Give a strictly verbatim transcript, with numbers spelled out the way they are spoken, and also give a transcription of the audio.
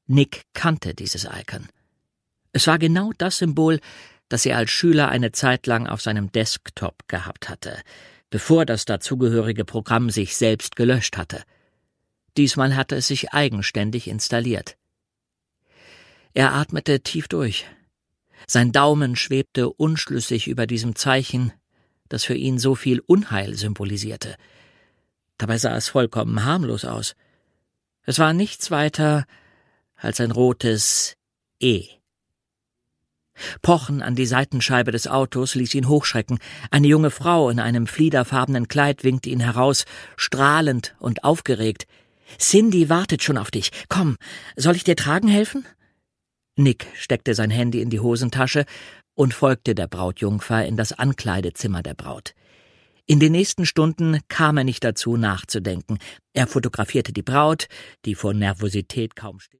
Nick kannte dieses Icon. Es war genau das Symbol, das er als Schüler eine Zeit lang auf seinem Desktop gehabt hatte, bevor das dazugehörige Programm sich selbst gelöscht hatte. Diesmal hatte es sich eigenständig installiert. Er atmete tief durch. Sein Daumen schwebte unschlüssig über diesem Zeichen, das für ihn so viel Unheil symbolisierte. Dabei sah es vollkommen harmlos aus. Es war nichts weiter als ein rotes E. Pochen an die Seitenscheibe des Autos ließ ihn hochschrecken. Eine junge Frau in einem fliederfarbenen Kleid winkte ihn heraus, strahlend und aufgeregt. »Cindy wartet schon auf dich. Komm, soll ich dir tragen helfen?« Nick steckte sein Handy in die Hosentasche und folgte der Brautjungfer in das Ankleidezimmer der Braut. In den nächsten Stunden kam er nicht dazu, nachzudenken. Er fotografierte die Braut, die vor Nervosität kaum still